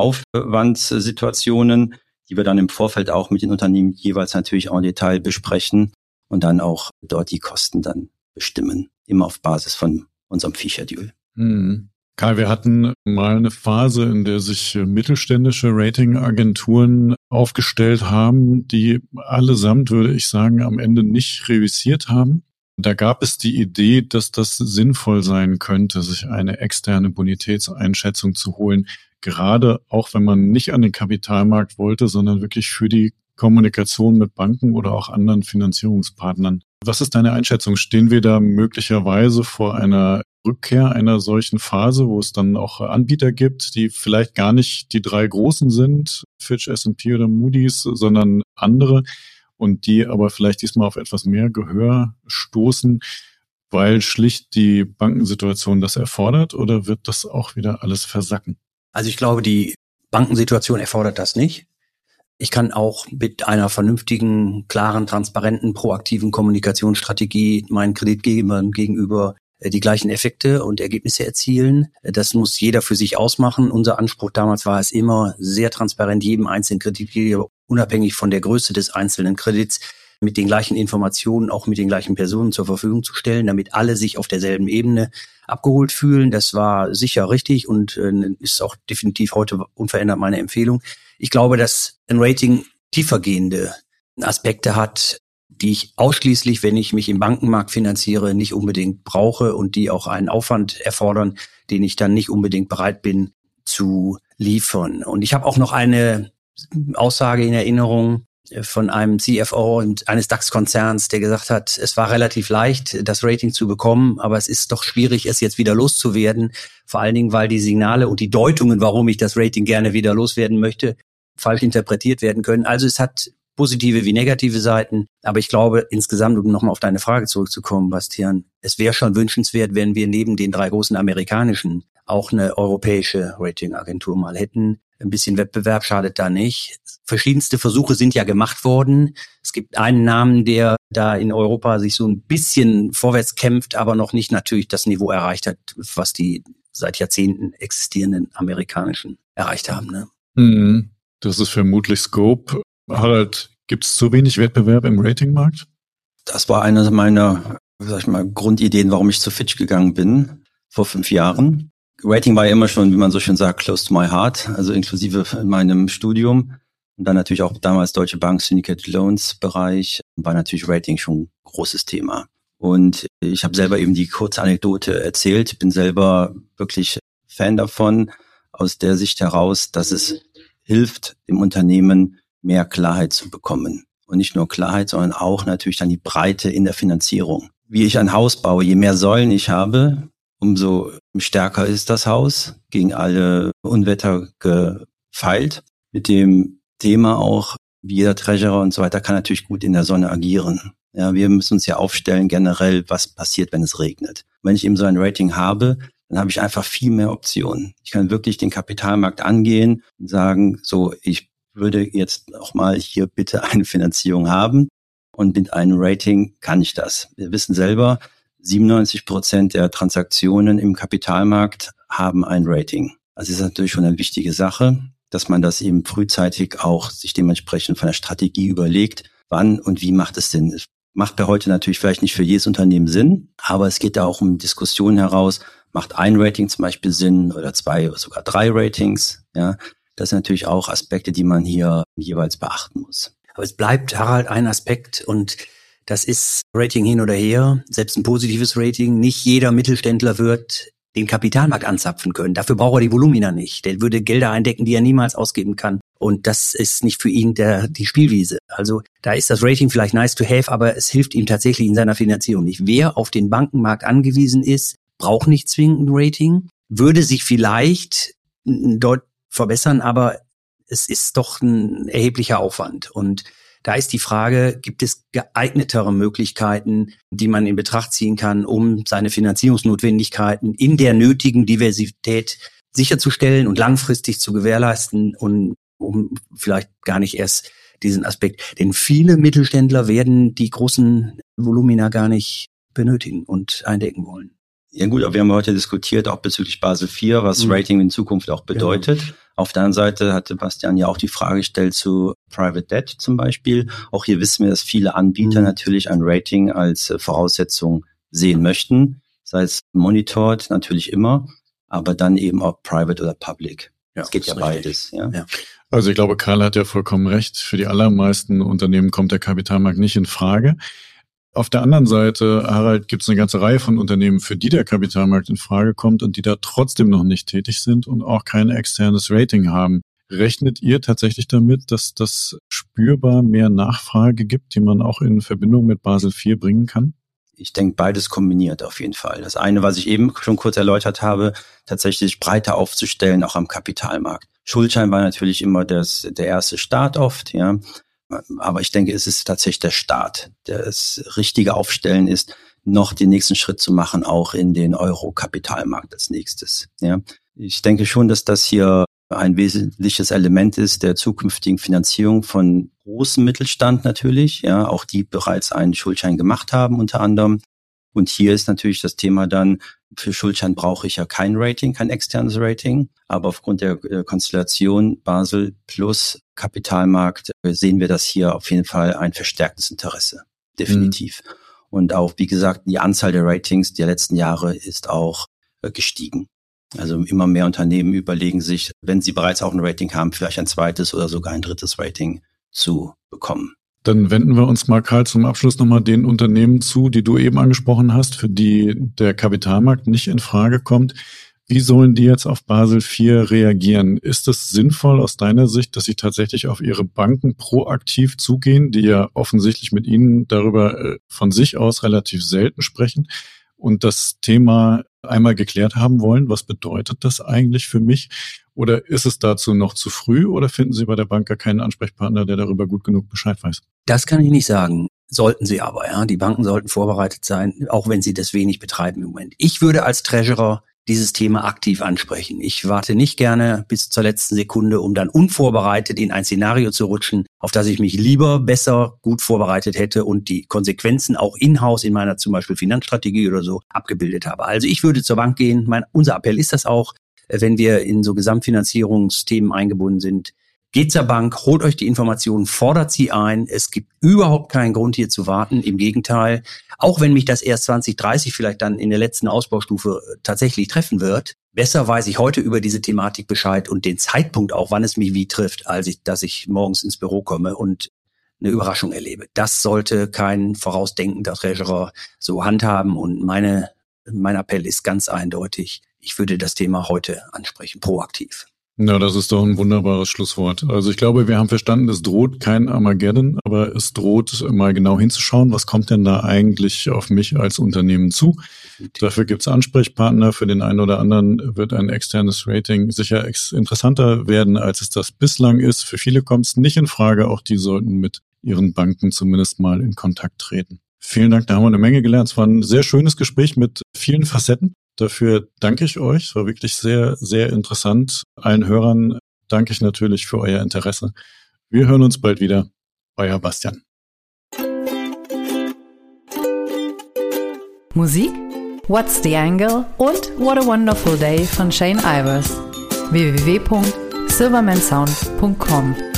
[SPEAKER 3] Aufwandssituationen, die wir dann im Vorfeld auch mit den Unternehmen jeweils natürlich auch im Detail besprechen und dann auch dort die Kosten dann bestimmen, immer auf Basis von unserem Fee Schedule.
[SPEAKER 2] Mhm. Karl, wir hatten mal eine Phase, in der sich mittelständische Ratingagenturen aufgestellt haben, die allesamt, würde ich sagen, am Ende nicht revisiert haben. Da gab es die Idee, dass das sinnvoll sein könnte, sich eine externe Bonitätseinschätzung zu holen, gerade auch wenn man nicht an den Kapitalmarkt wollte, sondern wirklich für die Kommunikation mit Banken oder auch anderen Finanzierungspartnern. Was ist deine Einschätzung? Stehen wir da möglicherweise vor einer Rückkehr einer solchen Phase, wo es dann auch Anbieter gibt, die vielleicht gar nicht die drei großen sind, Fitch, S und P oder Moody's, sondern andere, und die aber vielleicht diesmal auf etwas mehr Gehör stoßen, weil schlicht die Bankensituation das erfordert, oder wird das auch wieder alles versacken?
[SPEAKER 4] Also ich glaube, die Bankensituation erfordert das nicht. Ich kann auch mit einer vernünftigen, klaren, transparenten, proaktiven Kommunikationsstrategie meinen Kreditgebern gegenüber die gleichen Effekte und Ergebnisse erzielen. Das muss jeder für sich ausmachen. Unser Anspruch damals war es immer, sehr transparent jedem einzelnen Kreditgeber, unabhängig von der Größe des einzelnen Kredits, mit den gleichen Informationen, auch mit den gleichen Personen zur Verfügung zu stellen, damit alle sich auf derselben Ebene abgeholt fühlen. Das war sicher richtig und äh, ist auch definitiv heute unverändert meine Empfehlung. Ich glaube, dass ein Rating tiefergehende Aspekte hat, die ich ausschließlich, wenn ich mich im Bankenmarkt finanziere, nicht unbedingt brauche und die auch einen Aufwand erfordern, den ich dann nicht unbedingt bereit bin zu liefern. Und ich habe auch noch eine Aussage in Erinnerung von einem C F O eines DAX-Konzerns, der gesagt hat, es war relativ leicht, das Rating zu bekommen, aber es ist doch schwierig, es jetzt wieder loszuwerden. Vor allen Dingen, weil die Signale und die Deutungen, warum ich das Rating gerne wieder loswerden möchte, falsch interpretiert werden können. Also es hat positive wie negative Seiten. Aber ich glaube, insgesamt, um nochmal auf deine Frage zurückzukommen, Bastian, es wäre schon wünschenswert, wenn wir neben den drei großen amerikanischen auch eine europäische Ratingagentur mal hätten. Ein bisschen Wettbewerb schadet da nicht. Verschiedenste Versuche sind ja gemacht worden. Es gibt einen Namen, der da in Europa sich so ein bisschen vorwärts kämpft, aber noch nicht natürlich das Niveau erreicht hat, was die seit Jahrzehnten existierenden amerikanischen erreicht haben. Ne?
[SPEAKER 2] Mhm. Das ist vermutlich Scope. Harald, gibt es zu wenig Wettbewerb im Ratingmarkt?
[SPEAKER 3] Das war eine meiner, sag ich mal, Grundideen, warum ich zu Fitch gegangen bin, vor fünf Jahren. Rating war ja immer schon, wie man so schön sagt, close to my heart, also inklusive in meinem Studium. Und dann natürlich auch damals Deutsche Bank, Syndicated Loans Bereich, war natürlich Rating schon ein großes Thema. Und ich habe selber eben die kurze Anekdote erzählt. Ich bin selber wirklich Fan davon, aus der Sicht heraus, dass es hilft, dem Unternehmen mehr Klarheit zu bekommen. Und nicht nur Klarheit, sondern auch natürlich dann die Breite in der Finanzierung. Wie ich ein Haus baue, je mehr Säulen ich habe, umso stärker ist das Haus, gegen alle Unwetter gefeilt. Mit dem Thema auch, wie jeder Treasurer und so weiter, kann natürlich gut in der Sonne agieren. Ja, wir müssen uns ja aufstellen generell, was passiert, wenn es regnet. Wenn ich eben so ein Rating habe, dann habe ich einfach viel mehr Optionen. Ich kann wirklich den Kapitalmarkt angehen und sagen, so, ich würde jetzt auch mal hier bitte eine Finanzierung haben und mit einem Rating kann ich das. Wir wissen selber, siebenundneunzig Prozent der Transaktionen im Kapitalmarkt haben ein Rating. Also ist natürlich schon eine wichtige Sache, dass man das eben frühzeitig auch sich dementsprechend von der Strategie überlegt, wann und wie macht es Sinn. Es macht bei heute natürlich vielleicht nicht für jedes Unternehmen Sinn, aber es geht da auch um Diskussionen heraus, macht ein Rating zum Beispiel Sinn oder zwei oder sogar drei Ratings, ja. Das sind natürlich auch Aspekte, die man hier jeweils beachten muss.
[SPEAKER 4] Aber es bleibt, Harald, ein Aspekt und das ist Rating hin oder her, selbst ein positives Rating. Nicht jeder Mittelständler wird den Kapitalmarkt anzapfen können. Dafür braucht er die Volumina nicht. Der würde Gelder eindecken, die er niemals ausgeben kann. Und das ist nicht für ihn der, die Spielwiese. Also da ist das Rating vielleicht nice to have, aber es hilft ihm tatsächlich in seiner Finanzierung nicht. Wer auf den Bankenmarkt angewiesen ist, braucht nicht zwingend ein Rating, würde sich vielleicht dort verbessern, aber es ist doch ein erheblicher Aufwand. Und da ist die Frage, gibt es geeignetere Möglichkeiten, die man in Betracht ziehen kann, um seine Finanzierungsnotwendigkeiten in der nötigen Diversität sicherzustellen und langfristig zu gewährleisten und um vielleicht gar nicht erst diesen Aspekt. Denn viele Mittelständler werden die großen Volumina gar nicht benötigen und eindecken wollen.
[SPEAKER 3] Ja gut, aber wir haben heute diskutiert, auch bezüglich Basel vier, was mhm. Rating in Zukunft auch bedeutet. Genau. Auf der anderen Seite hatte Bastian ja auch die Frage gestellt zu Private Debt zum Beispiel. Auch hier wissen wir, dass viele Anbieter mhm. natürlich ein Rating als Voraussetzung sehen möchten. Sei es monitored natürlich immer, aber dann eben auch Private oder Public.
[SPEAKER 4] Ja,
[SPEAKER 3] es geht ja beides. Ja.
[SPEAKER 2] Ja. Also ich glaube, Karl hat ja vollkommen recht. Für die allermeisten Unternehmen kommt der Kapitalmarkt nicht in Frage. Auf der anderen Seite, Harald, gibt es eine ganze Reihe von Unternehmen, für die der Kapitalmarkt in Frage kommt und die da trotzdem noch nicht tätig sind und auch kein externes Rating haben. Rechnet ihr tatsächlich damit, dass das spürbar mehr Nachfrage gibt, die man auch in Verbindung mit Basel vier bringen kann?
[SPEAKER 3] Ich denke, beides kombiniert auf jeden Fall. Das eine, was ich eben schon kurz erläutert habe, tatsächlich breiter aufzustellen, auch am Kapitalmarkt. Schuldschein war natürlich immer das, der erste Start oft, ja. Aber ich denke, es ist tatsächlich der Start. Das richtige Aufstellen ist, noch den nächsten Schritt zu machen, auch in den Euro-Kapitalmarkt als nächstes. Ja, ich denke schon, dass das hier ein wesentliches Element ist der zukünftigen Finanzierung von großem Mittelstand natürlich, ja, auch die bereits einen Schuldschein gemacht haben unter anderem. Und hier ist natürlich das Thema dann, für Schuldschein brauche ich ja kein Rating, kein externes Rating. Aber aufgrund der Konstellation Basel plus Kapitalmarkt sehen wir das hier auf jeden Fall ein verstärktes Interesse. Definitiv. Mhm. Und auch, wie gesagt, die Anzahl der Ratings der letzten Jahre ist auch gestiegen. Also immer mehr Unternehmen überlegen sich, wenn sie bereits auch ein Rating haben, vielleicht ein zweites oder sogar ein drittes Rating zu bekommen.
[SPEAKER 2] Dann wenden wir uns mal, Karl, zum Abschluss nochmal den Unternehmen zu, die du eben angesprochen hast, für die der Kapitalmarkt nicht in Frage kommt. Wie sollen die jetzt auf Basel vier reagieren? Ist es sinnvoll aus deiner Sicht, dass sie tatsächlich auf ihre Banken proaktiv zugehen, die ja offensichtlich mit ihnen darüber von sich aus relativ selten sprechen und das Thema einmal geklärt haben wollen? Was bedeutet das eigentlich für mich? Oder ist es dazu noch zu früh oder finden Sie bei der Bank gar keinen Ansprechpartner, der darüber gut genug Bescheid weiß?
[SPEAKER 4] Das kann ich nicht sagen. Sollten sie aber, ja. Die Banken sollten vorbereitet sein, auch wenn sie das wenig betreiben im Moment. Ich würde als Treasurer dieses Thema aktiv ansprechen. Ich warte nicht gerne bis zur letzten Sekunde, um dann unvorbereitet in ein Szenario zu rutschen, auf das ich mich lieber besser gut vorbereitet hätte und die Konsequenzen auch in-house in meiner zum Beispiel Finanzstrategie oder so abgebildet habe. Also ich würde zur Bank gehen. Mein, unser Appell ist das auch, wenn wir in so Gesamtfinanzierungsthemen eingebunden sind. Geht zur Bank, holt euch die Informationen, fordert sie ein. Es gibt überhaupt keinen Grund, hier zu warten. Im Gegenteil, auch wenn mich das erst zwanzig dreißig vielleicht dann in der letzten Ausbaustufe tatsächlich treffen wird, besser weiß ich heute über diese Thematik Bescheid und den Zeitpunkt auch, wann es mich wie trifft, als ich, dass ich morgens ins Büro komme und eine Überraschung erlebe. Das sollte kein vorausdenkender Treasurer so handhaben und meine, mein Appell ist ganz eindeutig, ich würde das Thema heute ansprechen, proaktiv.
[SPEAKER 2] Ja, das ist doch ein wunderbares Schlusswort. Also ich glaube, wir haben verstanden, es droht kein Armageddon, aber es droht mal genau hinzuschauen, was kommt denn da eigentlich auf mich als Unternehmen zu. Dafür gibt es Ansprechpartner. Für den einen oder anderen wird ein externes Rating sicher ex- interessanter werden, als es das bislang ist. Für viele kommt es nicht in Frage. Auch die sollten mit ihren Banken zumindest mal in Kontakt treten. Vielen Dank, da haben wir eine Menge gelernt. Es war ein sehr schönes Gespräch mit vielen Facetten. Dafür danke ich euch. Es war wirklich sehr, sehr interessant. Allen Hörern danke ich natürlich für euer Interesse. Wir hören uns bald wieder. Euer Bastian.
[SPEAKER 1] Musik, What's the Angle und What a Wonderful Day von Shane Ivers. w w w punkt silverman sound punkt com